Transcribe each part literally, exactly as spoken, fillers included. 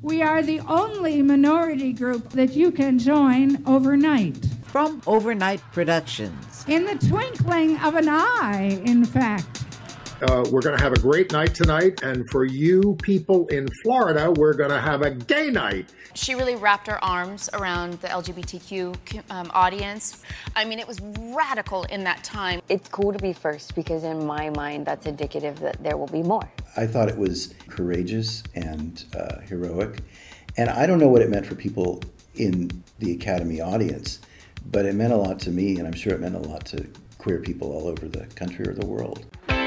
We are the only minority group that you can join overnight. From Overnight Productions. In the twinkling of an eye, in fact. Uh, we're going to have a great night tonight, and for you people in Florida, we're going to have a gay night. She really wrapped her arms around the L G B T Q um, audience. I mean, it was radical in that time. It's cool to be first because in my mind, that's indicative that there will be more. I thought it was courageous and uh, heroic, and I don't know what it meant for people in the Academy audience, but it meant a lot to me, and I'm sure it meant a lot to queer people all over the country or the world.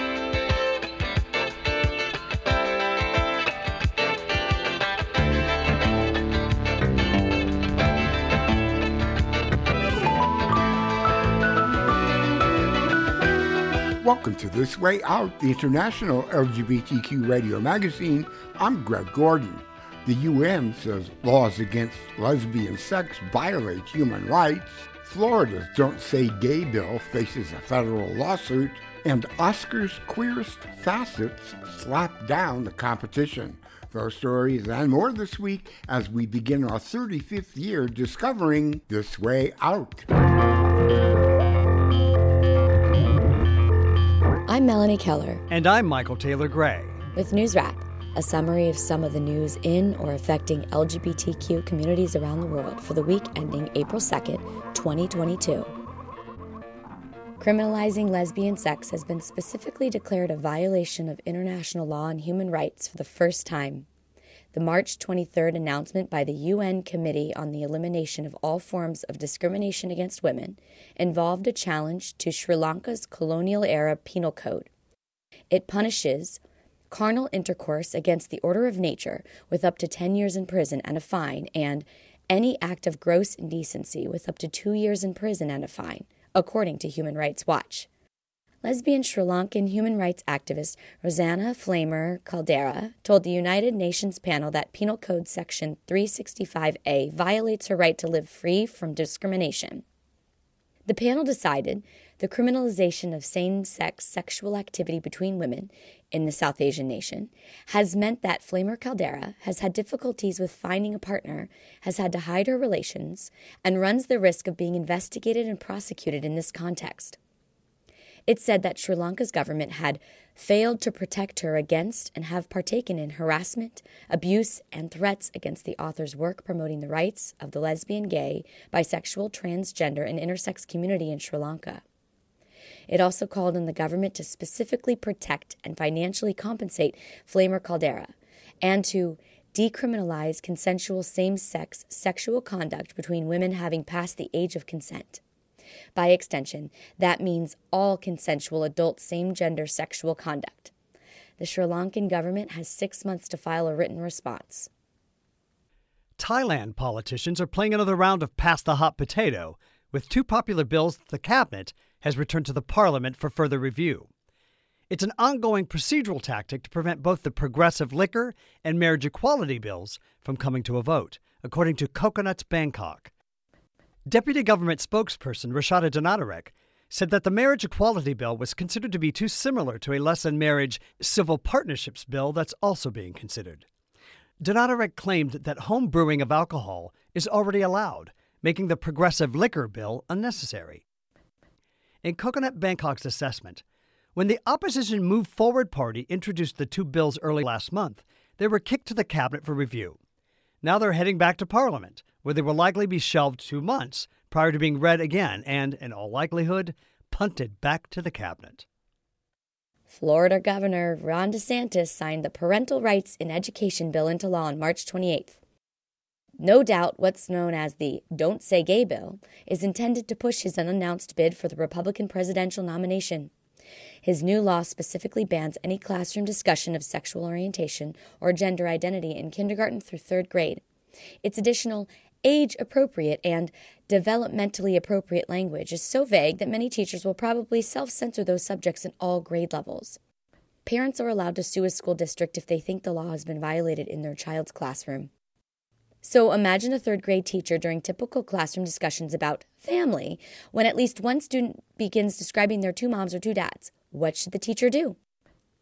Welcome to This Way Out, the international L G B T Q radio magazine. I'm Greg Gordon. The U N says laws against lesbian sex violate human rights. Florida's Don't Say Gay bill faces a federal lawsuit. And Oscar's queerest facets slap down the competition. Those stories and more this week as we begin our thirty-fifth year discovering This Way Out. I'm Melanie Keller. And I'm Michael Taylor Gray. With News Wrap, a summary of some of the news in or affecting L G B T Q communities around the world for the week ending April second, twenty twenty-two. Criminalizing lesbian sex has been specifically declared a violation of international law and human rights for the first time. The March twenty-third announcement by the U N Committee on the Elimination of All Forms of Discrimination Against Women involved a challenge to Sri Lanka's colonial-era penal code. It punishes carnal intercourse against the order of nature with up to ten years in prison and a fine, and any act of gross indecency with up to two years in prison and a fine, according to Human Rights Watch. Lesbian Sri Lankan human rights activist Rosanna Flamer Caldera told the United Nations panel that Penal Code Section three sixty-five A violates her right to live free from discrimination. The panel decided the criminalization of same-sex sexual activity between women in the South Asian nation has meant that Flamer Caldera has had difficulties with finding a partner, has had to hide her relations, and runs the risk of being investigated and prosecuted in this context. It said that Sri Lanka's government had failed to protect her against and have partaken in harassment, abuse, and threats against the author's work promoting the rights of the lesbian, gay, bisexual, transgender, and intersex community in Sri Lanka. It also called on the government to specifically protect and financially compensate Flamer Caldera and to decriminalize consensual same-sex sexual conduct between women having passed the age of consent. By extension, that means all consensual adult same-gender sexual conduct. The Sri Lankan government has six months to file a written response. Thailand politicians are playing another round of pass the hot potato, with two popular bills that the cabinet has returned to the parliament for further review. It's an ongoing procedural tactic to prevent both the progressive liquor and marriage equality bills from coming to a vote, according to Coconuts Bangkok. Deputy Government spokesperson Rashada Danatarek said that the marriage equality bill was considered to be too similar to a less-than-marriage civil partnerships bill that's also being considered. Danatarek claimed that home brewing of alcohol is already allowed, making the progressive liquor bill unnecessary. In Coconut Bangkok's assessment, when the opposition Move Forward Party introduced the two bills early last month, they were kicked to the cabinet for review. Now they're heading back to Parliament, where they will likely be shelved two months prior to being read again and, in all likelihood, punted back to the cabinet. Florida Governor Ron DeSantis signed the Parental Rights in Education bill into law on March twenty-eighth. No doubt what's known as the Don't Say Gay bill is intended to push his unannounced bid for the Republican presidential nomination. His new law specifically bans any classroom discussion of sexual orientation or gender identity in kindergarten through third grade. Its additional age-appropriate and developmentally appropriate language is so vague that many teachers will probably self-censor those subjects in all grade levels. Parents are allowed to sue a school district if they think the law has been violated in their child's classroom. So imagine a third-grade teacher during typical classroom discussions about family when at least one student begins describing their two moms or two dads. What should the teacher do?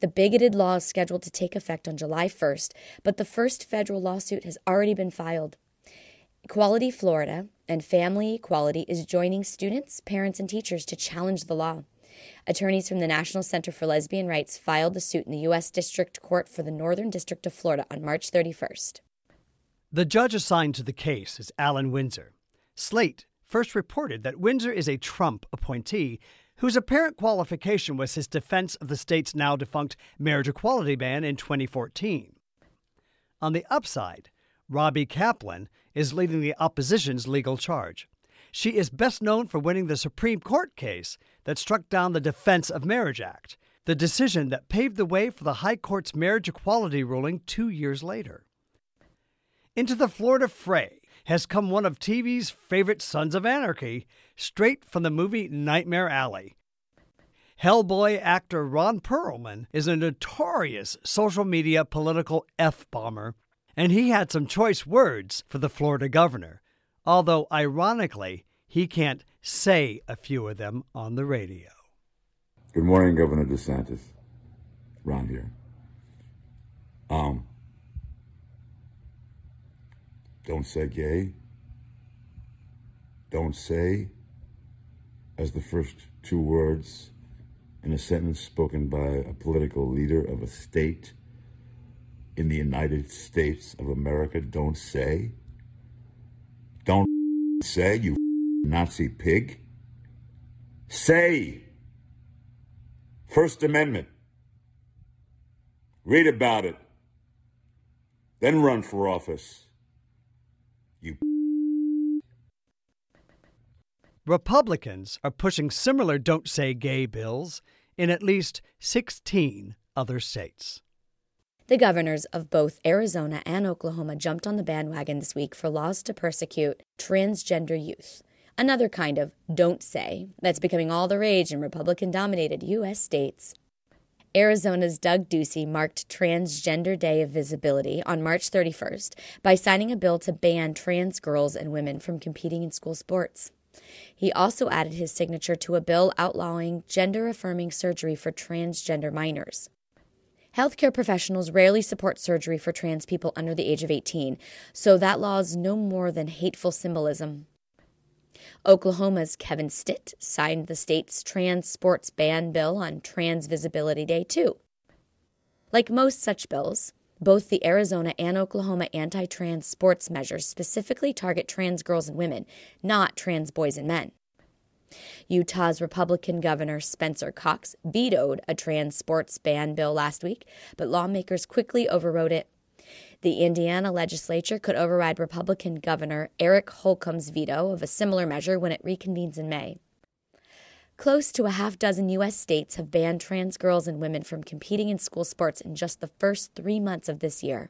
The bigoted law is scheduled to take effect on July first, but the first federal lawsuit has already been filed. Equality Florida and Family Equality is joining students, parents, and teachers to challenge the law. Attorneys from the National Center for Lesbian Rights filed the suit in the U S District Court for the Northern District of Florida on March thirty-first. The judge assigned to the case is Alan Windsor. Slate first reported that Windsor is a Trump appointee whose apparent qualification was his defense of the state's now-defunct marriage equality ban in twenty fourteen. On the upside, Robbie Kaplan is leading the opposition's legal charge. She is best known for winning the Supreme Court case that struck down the Defense of Marriage Act, the decision that paved the way for the High Court's marriage equality ruling two years later. Into the Florida fray has come one of T V's favorite sons of anarchy, straight from the movie Nightmare Alley. Hellboy actor Ron Perlman is a notorious social media political F-bomber, and he had some choice words for the Florida governor, although ironically, he can't say a few of them on the radio. Good morning, Governor DeSantis. Ron here. Um, don't say gay. Don't say as the first two words in a sentence spoken by a political leader of a state in the United States of America. Don't say. Don't say, you Nazi pig. Say. First Amendment. Read about it. Then run for office. You. Republicans are pushing similar Don't Say Gay bills in at least sixteen other states. The governors of both Arizona and Oklahoma jumped on the bandwagon this week for laws to persecute transgender youth, another kind of don't say that's becoming all the rage in Republican-dominated U S states. Arizona's Doug Ducey marked Transgender Day of Visibility on March thirty-first by signing a bill to ban trans girls and women from competing in school sports. He also added his signature to a bill outlawing gender-affirming surgery for transgender minors. Healthcare professionals rarely support surgery for trans people under the age of eighteen, so that law is no more than hateful symbolism. Oklahoma's Kevin Stitt signed the state's trans sports ban bill on Trans Visibility Day, too. Like most such bills, both the Arizona and Oklahoma anti-trans sports measures specifically target trans girls and women, not trans boys and men. Utah's Republican Governor Spencer Cox vetoed a trans sports ban bill last week, but lawmakers quickly overrode it. The Indiana legislature could override Republican Governor Eric Holcomb's veto of a similar measure when it reconvenes in May. Close to a half dozen U S states have banned trans girls and women from competing in school sports in just the first three months of this year.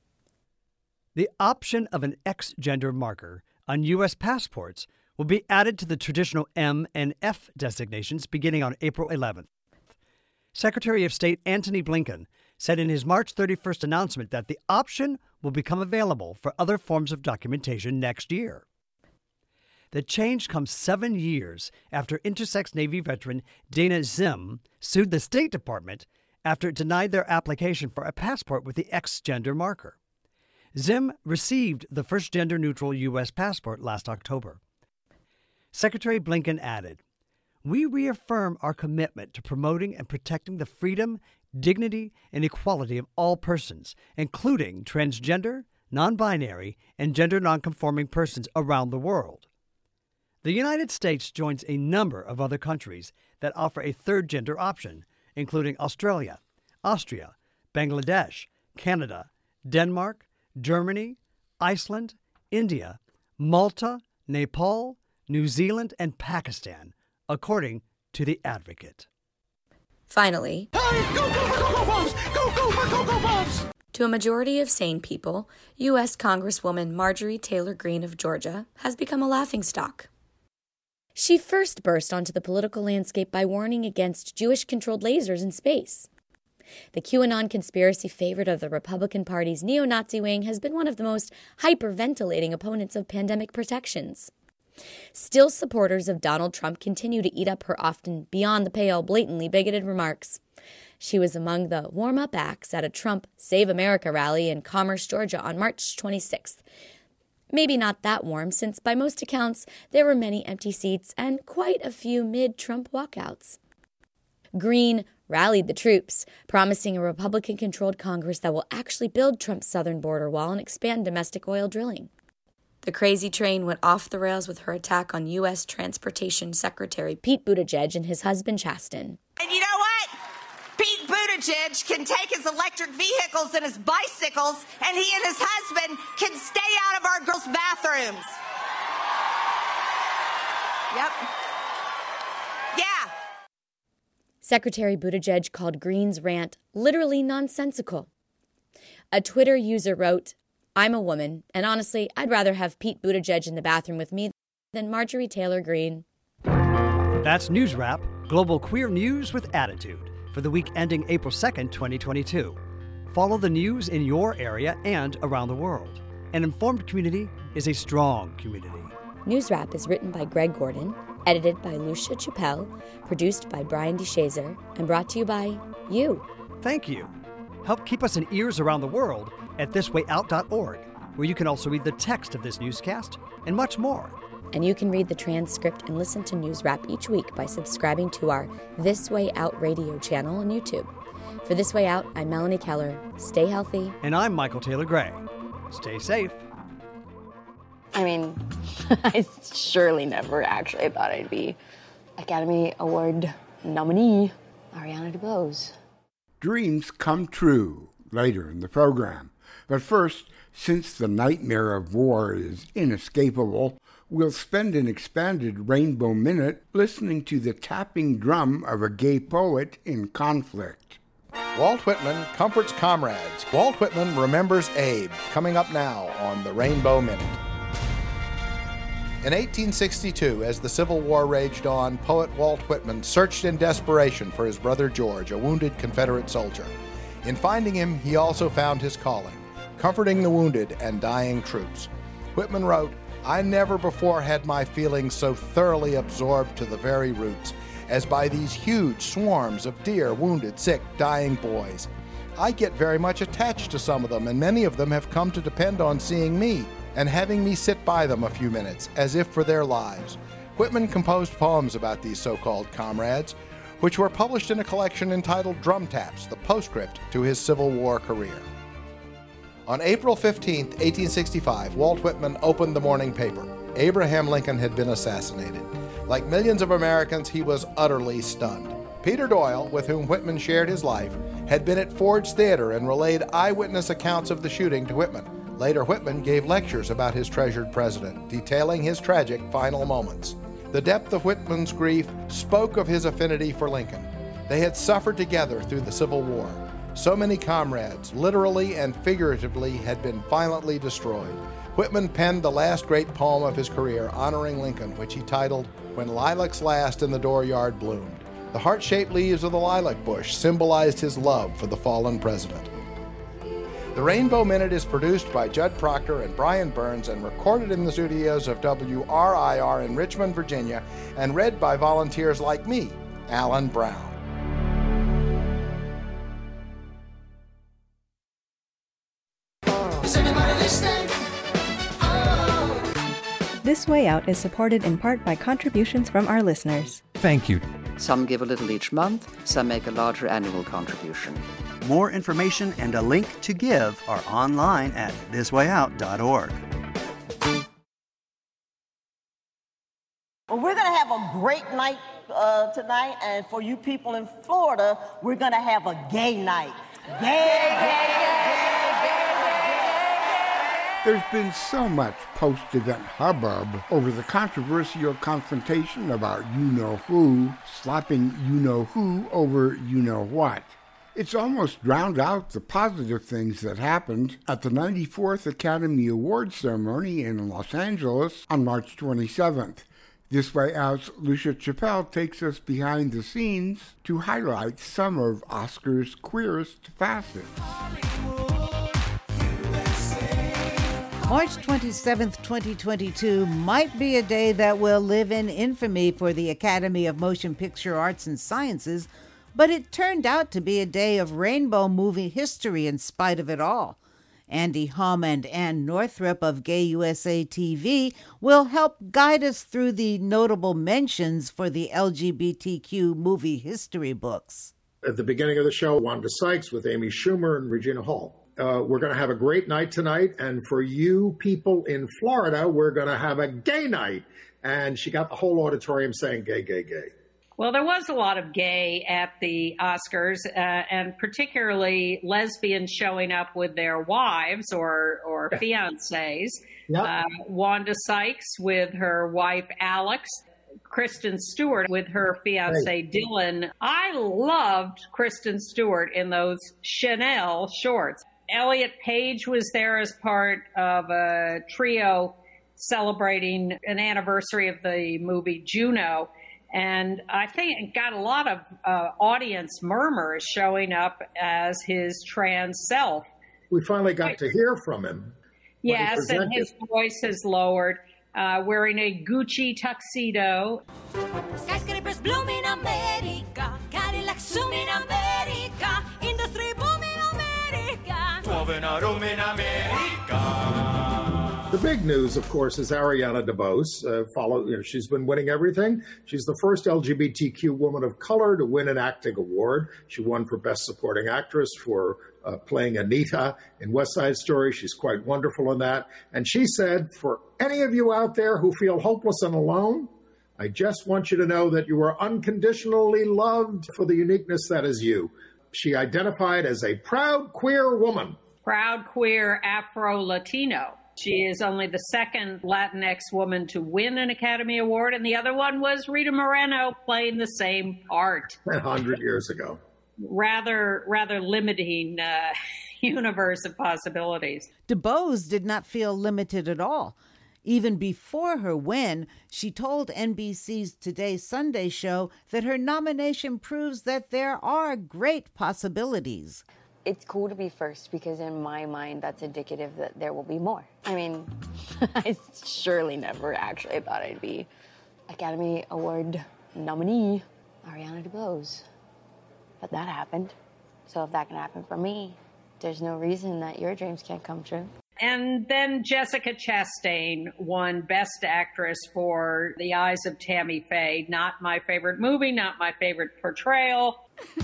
The option of an X gender marker on U S passports will be added to the traditional M and F designations beginning on April eleventh. Secretary of State Antony Blinken said in his March thirty-first announcement that the option will become available for other forms of documentation next year. The change comes seven years after intersex Navy veteran Dana Zim sued the State Department after it denied their application for a passport with the X gender marker. Zim received the first gender-neutral U S passport last October. Secretary Blinken added, "We reaffirm our commitment to promoting and protecting the freedom, dignity, and equality of all persons, including transgender, non-binary, and gender non-conforming persons around the world." The United States joins a number of other countries that offer a third gender option, including Australia, Austria, Bangladesh, Canada, Denmark, Germany, Iceland, India, Malta, Nepal, New Zealand, and Pakistan, according to The Advocate. Finally, hey, go, go, go, go, Bobs! Go, go, go, go, Bobs! To a majority of sane people, U S Congresswoman Marjorie Taylor Greene of Georgia has become a laughingstock. She first burst onto the political landscape by warning against Jewish-controlled lasers in space. The QAnon conspiracy favorite of the Republican Party's neo-Nazi wing has been one of the most hyperventilating opponents of pandemic protections. Still, supporters of Donald Trump continue to eat up her often beyond-the-pale, blatantly bigoted remarks. She was among the warm-up acts at a Trump Save America rally in Commerce, Georgia on March twenty-sixth. Maybe not that warm, since by most accounts there were many empty seats and quite a few mid-Trump walkouts. Green rallied the troops, promising a Republican-controlled Congress that will actually build Trump's southern border wall and expand domestic oil drilling. The crazy train went off the rails with her attack on U S Transportation Secretary Pete Buttigieg and his husband Chasten. And you know what? Pete Buttigieg can take his electric vehicles and his bicycles, and he and his husband can stay out of our girls' bathrooms. Yep. Yeah. Secretary Buttigieg called Green's rant literally nonsensical. A Twitter user wrote, "I'm a woman, and honestly, I'd rather have Pete Buttigieg in the bathroom with me than Marjorie Taylor Greene." That's News Wrap, global queer news with attitude, for the week ending April second, twenty twenty-two. Follow the news in your area and around the world. An informed community is a strong community. News Wrap is written by Greg Gordon, edited by Lucia Chappelle, produced by Brian DeShazer, and brought to you by you. Thank you. Help keep us in ears around the world at this way out dot org, where you can also read the text of this newscast and much more. And you can read the transcript and listen to News Wrap each week by subscribing to our This Way Out radio channel on YouTube. For This Way Out, I'm Melanie Keller. Stay healthy. And I'm Michael Taylor Gray. Stay safe. I mean, I surely never actually thought I'd be Academy Award nominee, Ariana DeBose. Dreams come true later in the program. But first, since the nightmare of war is inescapable, we'll spend an expanded Rainbow Minute listening to the tapping drum of a gay poet in conflict. Walt Whitman comforts comrades. Walt Whitman remembers Abe, coming up now on the Rainbow Minute. In eighteen sixty-two, as the Civil War raged on, poet Walt Whitman searched in desperation for his brother George, a wounded Confederate soldier. In finding him, he also found his calling, comforting the wounded and dying troops. Whitman wrote, "I never before had my feelings so thoroughly absorbed to the very roots as by these huge swarms of dear, wounded, sick, dying boys. I get very much attached to some of them, and many of them have come to depend on seeing me and having me sit by them a few minutes, as if for their lives." Whitman composed poems about these so-called comrades, which were published in a collection entitled Drum Taps, the postscript to his Civil War career. On April fifteenth, eighteen sixty-five, Walt Whitman opened the morning paper. Abraham Lincoln had been assassinated. Like millions of Americans, he was utterly stunned. Peter Doyle, with whom Whitman shared his life, had been at Ford's Theater and relayed eyewitness accounts of the shooting to Whitman. Later, Whitman gave lectures about his treasured president, detailing his tragic final moments. The depth of Whitman's grief spoke of his affinity for Lincoln. They had suffered together through the Civil War. So many comrades, literally and figuratively, had been violently destroyed. Whitman penned the last great poem of his career, honoring Lincoln, which he titled, "When Lilacs Last in the Dooryard Bloomed." The heart-shaped leaves of the lilac bush symbolized his love for the fallen president. The Rainbow Minute is produced by Judd Proctor and Brian Burns and recorded in the studios of W R I R in Richmond, Virginia, and read by volunteers like me, Alan Brown. Is anybody listening? This Way Out is supported in part by contributions from our listeners. Thank you. Some give a little each month, some make a larger annual contribution. More information and a link to give are online at this way out dot org. Well, we're going to have a great night uh, tonight, and for you people in Florida, we're going to have a gay night. Gay, gay, gay, gay, There's been so much post-event hubbub over the controversial confrontation about you-know-who slapping you-know-who over you-know-what. It's almost drowned out the positive things that happened at the ninety-fourth Academy Awards ceremony in Los Angeles on March twenty-seventh. This Way Out's Lucia Chappelle takes us behind the scenes to highlight some of Oscar's queerest facets. March twenty-seventh, twenty twenty-two might be a day that will live in infamy for the Academy of Motion Picture Arts and Sciences, But it turned out to be a day of rainbow movie history in spite of it all. Andy Hum and Ann Northrup of Gay U S A T V will help guide us through the notable mentions for the L G B T Q movie history books. At the beginning of the show, Wanda Sykes with Amy Schumer and Regina Hall. Uh, we're going to have a great night tonight, and for you people in Florida, we're going to have a gay night. And she got the whole auditorium saying gay, gay, gay. Well, there was a lot of gay at the Oscars, uh, and particularly lesbians showing up with their wives or, or fiancés. Yep. Uh, Wanda Sykes with her wife, Alex. Kristen Stewart with her fiancé, hey. Dylan. I loved Kristen Stewart in those Chanel shorts. Elliot Page was there as part of a trio celebrating an anniversary of the movie Juno. And I think it got a lot of uh, audience murmurs showing up as his trans self. We finally got to hear from him. Yes, and his voice has lowered, uh, wearing a Gucci tuxedo. Skyscrapers bloom in America, Cadillacs zoom in America, industry boom in America. Room in America. The big news, of course, is Ariana DeBose. Uh, follow, you know, she's been winning everything. She's the first L G B T Q woman of color to win an acting award. She won for Best Supporting Actress for uh, playing Anita in West Side Story. She's quite wonderful in that. And she said, for any of you out there who feel hopeless and alone, I just want you to know that you are unconditionally loved for the uniqueness that is you. She identified as a proud queer woman. Proud queer Afro-Latino. She is only the second Latinx woman to win an Academy Award, and the other one was Rita Moreno playing the same part. A hundred years ago. Rather, rather limiting uh, universe of possibilities. DeBose did not feel limited at all. Even before her win, she told N B C's Today Sunday show that her nomination proves that there are great possibilities. It's cool to be first because in my mind, that's indicative that there will be more. I mean, I surely never actually thought I'd be Academy Award nominee, Ariana DeBose. But that happened. So if that can happen for me, there's no reason that your dreams can't come true. And then Jessica Chastain won Best Actress for The Eyes of Tammy Faye. Not my favorite movie, not my favorite portrayal.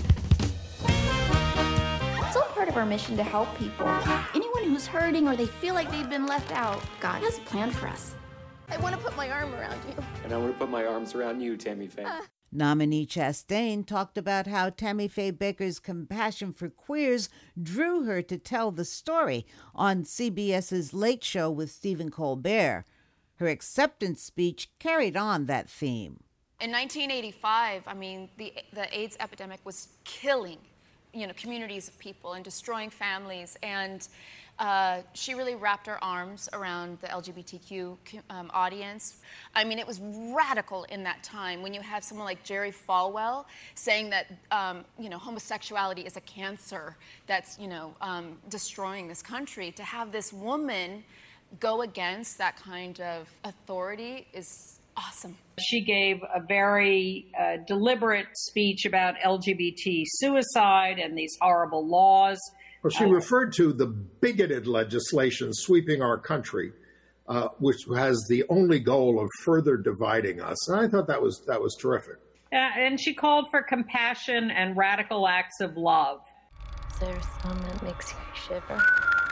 It's all part of our mission to help people. Anyone who's hurting or they feel like they've been left out, God has a plan for us. I want to put my arm around you. And I want to put my arms around you, Tammy Faye. Uh. Nominee Chastain talked about how Tammy Faye Baker's compassion for queers drew her to tell the story on CBS's Late Show with Stephen Colbert. Her acceptance speech carried on that theme. In nineteen eighty-five, I mean, the the AIDS epidemic was killing, you know, communities of people and destroying families. And uh, she really wrapped her arms around the L G B T Q um, audience. I mean, it was radical in that time when you have someone like Jerry Falwell saying that, um, you know, homosexuality is a cancer that's, you know, um, destroying this country. To have this woman go against that kind of authority is awesome. She gave a very uh, deliberate speech about L G B T suicide and these horrible laws. Well, she uh, referred to the bigoted legislation sweeping our country, uh, which has the only goal of further dividing us. And I thought that was that was terrific. Uh, and she called for compassion and radical acts of love. Is there some that makes you shiver?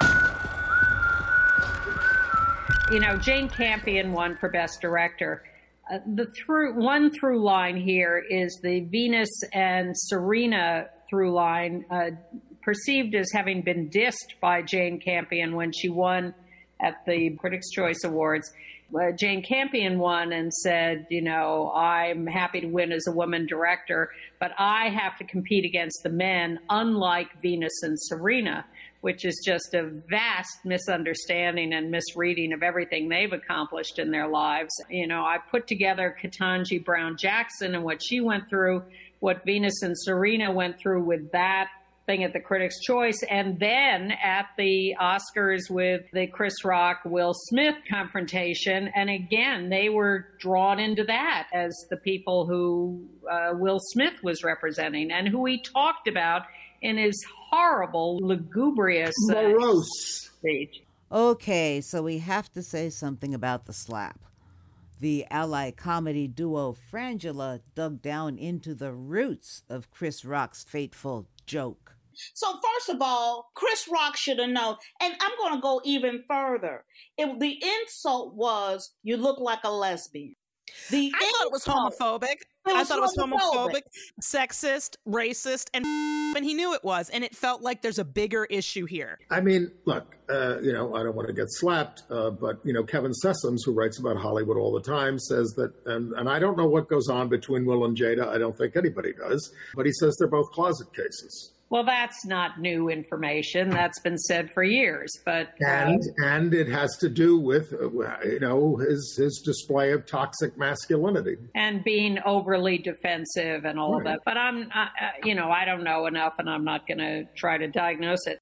You know, Jane Campion won for Best Director. Uh, the through one through line here is the Venus and Serena through line, uh, perceived as having been dissed by Jane Campion when she won at the Critics' Choice Awards. Uh, Jane Campion won and said, you know, I'm happy to win as a woman director, but I have to compete against the men, unlike Venus and Serena, which is just a vast misunderstanding and misreading of everything they've accomplished in their lives. You know, I put together Ketanji Brown Jackson and what she went through, what Venus and Serena went through with that thing at the Critics' Choice, and then at the Oscars with the Chris Rock, Will Smith confrontation. And again, they were drawn into that as the people who uh, Will Smith was representing and who he talked about in his horrible, lugubrious morose uh, speech. Okay, so we have to say something about The Slap. The ally comedy duo Frangela dug down into the roots of Chris Rock's fateful joke. So first of all, Chris Rock should have known, and I'm going to go even further. If the insult was, you look like a lesbian. The I thought it was homophobic. It I was thought it was homophobic. homophobic, sexist, racist, and and he knew it was. And it felt like there's a bigger issue here. I mean, look, uh, you know, I don't want to get slapped, uh, but, you know, Kevin Sessoms, who writes about Hollywood all the time, says that, and, and I don't know what goes on between Will and Jada. I don't think anybody does. But he says they're both closet cases. Well, that's not new information. That's been said for years. But uh, and and it has to do with, uh, you know, his his display of toxic masculinity and being overly defensive and all right. of that. But I'm, uh, you know, I don't know enough, and I'm not going to try to diagnose it.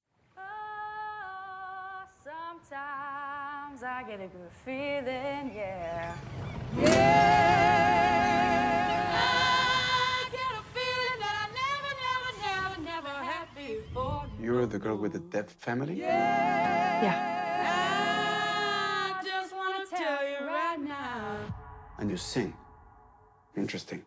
Sometimes I get a good feeling, yeah, yeah. You're the girl with the deaf family? Yeah. I just want to tell you right now. And you sing. Interesting.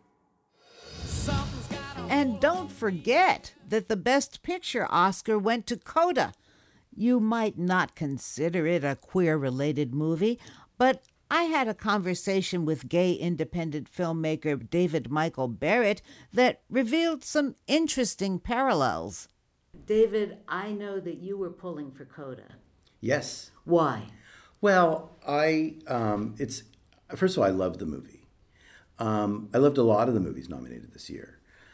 And don't forget that the Best Picture Oscar went to Coda. You might not consider it a queer-related movie, but I had a conversation with gay independent filmmaker David Michael Barrett that revealed some interesting parallels. David, I know that you were pulling for Coda. Yes. Why? Well, I um, it's first of all, I loved the movie. Um, I loved a lot of the movies nominated this year,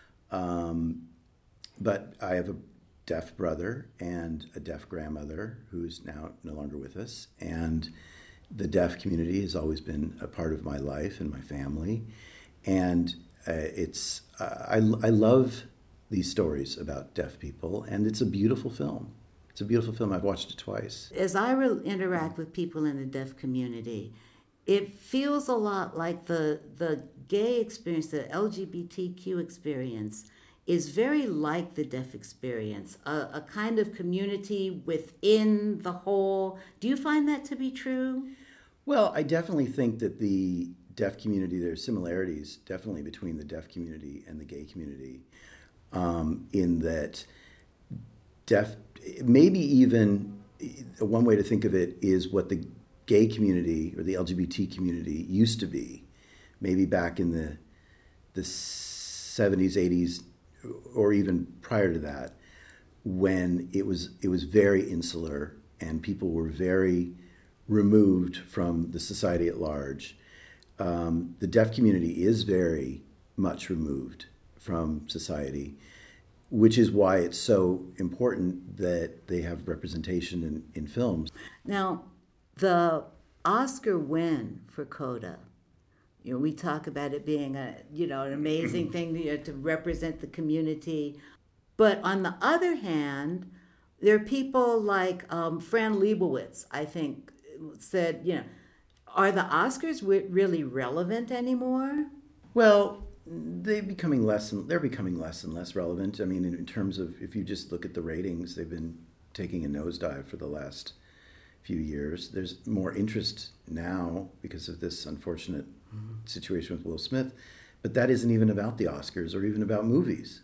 um, but I have a deaf brother and a deaf grandmother who's now no longer with us, and the deaf community has always been a part of my life and my family, and uh, it's uh, I I love these stories about deaf people, and it's a beautiful film. It's a beautiful film. I've watched it twice. As I re- interact with people in the deaf community, it feels a lot like the the gay experience, the L G B T Q experience, is very like the deaf experience, a, a kind of community within the whole. Do you find that to be true? Well, I definitely think that the deaf community, there are similarities definitely between the deaf community and the gay community. Um, in that deaf, maybe even one way to think of it is what the gay community or the L G B T community used to be, maybe back in the the seventies, eighties, or even prior to that, when it was it was very insular and people were very removed from the society at large. Um, the deaf community is very much removed from society, which is why it's so important that they have representation in, in films. Now, the Oscar win for Coda, you know, we talk about it being a, you know, an amazing thing you know, to represent the community. But on the other hand, there are people like um, Fran Lebowitz, I think, said, you know, are the Oscars really relevant anymore? Well, they're becoming less and they're becoming less and less relevant. I mean, in, in terms of if you just look at the ratings, they've been taking a nosedive for the last few years. There's more interest now because of this unfortunate mm-hmm. situation with Will Smith, but that isn't even about the Oscars or even about movies.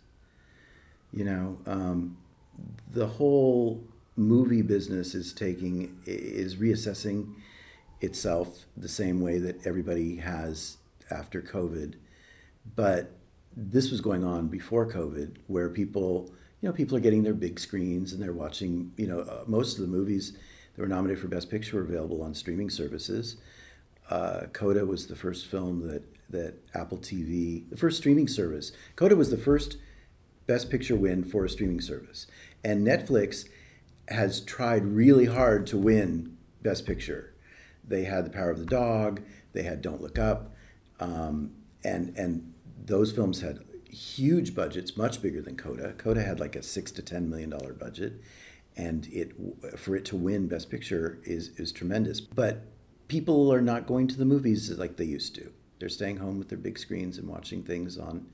You know, um, the whole movie business is taking is reassessing itself the same way that everybody has after COVID. But this was going on before COVID, where people, you know, people are getting their big screens and they're watching, you know, uh, most of the movies that were nominated for Best Picture were available on streaming services. Uh, Coda was the first film that, that Apple T V, the first streaming service. Coda was the first Best Picture win for a streaming service. And Netflix has tried really hard to win Best Picture. They had The Power of the Dog, they had Don't Look Up, um, and and those films had huge budgets, much bigger than Coda. Coda had like a six to ten million dollar budget, and it for it to win Best Picture is is tremendous. But people are not going to the movies like they used to. They're staying home with their big screens and watching things on.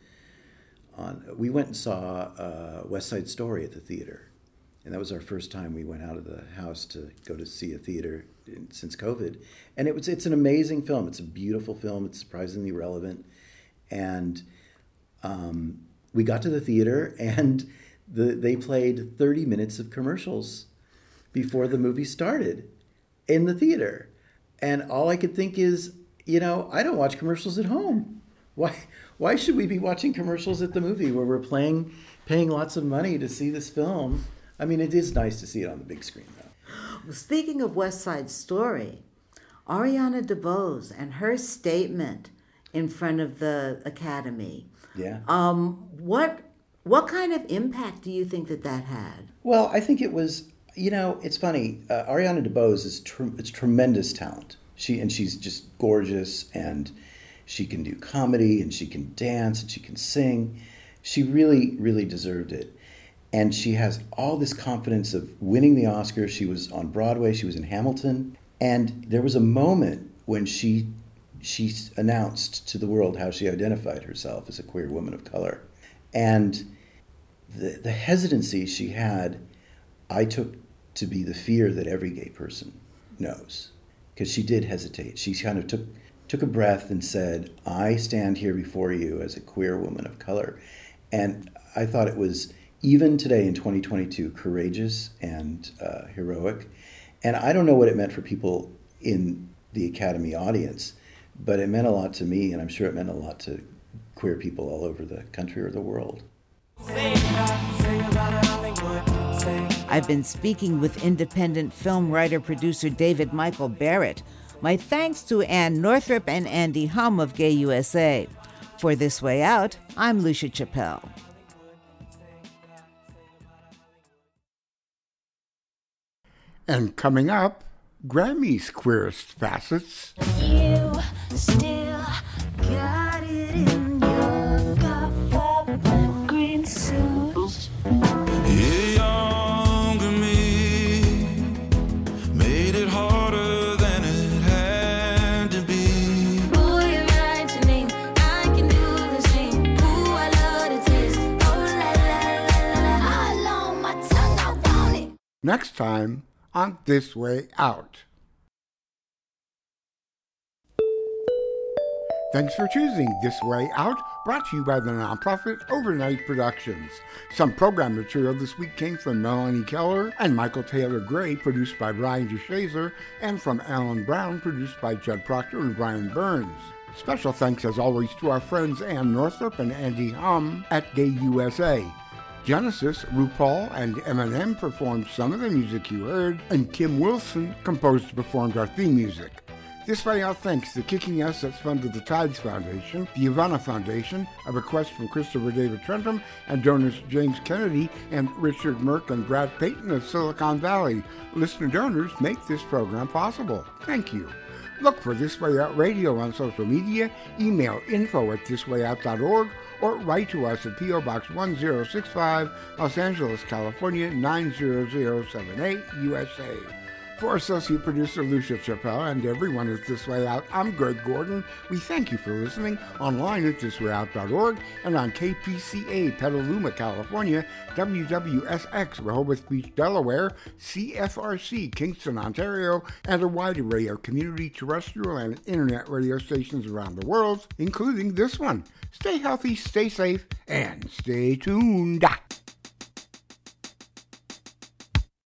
On we went and saw uh, West Side Story at the theater, and that was our first time we went out of the house to go to see a theater in, since COVID. And it was it's an amazing film. It's a beautiful film. It's surprisingly relevant, and um, we got to the theater and the, they played thirty minutes of commercials before the movie started in the theater. And all I could think is, you know, I don't watch commercials at home. Why why should we be watching commercials at the movie where we're playing, paying lots of money to see this film? I mean, it is nice to see it on the big screen, though. Well, speaking of West Side Story, Ariana DeBose and her statement in front of the Academy. Yeah. Um, what what kind of impact do you think that that had? Well, I think it was, you know, it's funny. Uh, Ariana DeBose is tr- it's tremendous talent. She and she's just gorgeous, and she can do comedy, and she can dance, and she can sing. She really, really deserved it. And she has all this confidence of winning the Oscar. She was on Broadway. She was in Hamilton. And there was a moment when she she announced to the world how she identified herself as a queer woman of color. And the, the hesitancy she had, I took to be the fear that every gay person knows. Because she did hesitate. She kind of took took a breath and said, I stand here before you as a queer woman of color. And I thought it was, even today in twenty twenty-two, courageous and uh, heroic. And I don't know what it meant for people in the Academy audience, but it meant a lot to me, and I'm sure it meant a lot to queer people all over the country or the world. I've been speaking with independent film writer-producer David Michael Barrett. My thanks to Ann Northrup and Andy Hum of Gay U S A. For This Way Out, I'm Lucia Chappelle. And coming up, Grammy's queerest facets. You still got it in your coffee green suit. Younger me made it harder than it had to be. Boy, write your name, I can do this thing. Ooh, I love the taste. Oh, la, la, la, la, la. All on my tongue, I want it. Next time on This Way Out. Thanks for choosing This Way Out, brought to you by the nonprofit Overnight Productions. Some program material this week came from Melanie Keller and Michael Taylor Gray, produced by Brian DeShazer, and from Alan Brown, produced by Judd Proctor and Brian Burns. Special thanks, as always, to our friends Ann Northrup and Andy Hum at Gay U S A. Genesis, RuPaul, and Eminem performed some of the music you heard, and Kim Wilson composed and performed our theme music. This Way Out thanks to Kicking Assets Fund of the Tides Foundation, the Ivana Foundation, a request from Christopher David Trentham, and donors James Kennedy and Richard Merck and Brad Payton of Silicon Valley. Listener donors make this program possible. Thank you. Look for This Way Out Radio on social media, email info at this way out dot org, or write to us at P O Box one zero six five, Los Angeles, California, nine zero zero seven eight, U S A. For Associate Producer Lucia Chappelle and everyone at This Way Out, I'm Greg Gordon. We thank you for listening online at this way out dot org and on K P C A Petaluma, California, W W S X Rehoboth Beach, Delaware, C F R C Kingston, Ontario, and a wide array of community terrestrial and internet radio stations around the world, including this one. Stay healthy, stay safe, and stay tuned.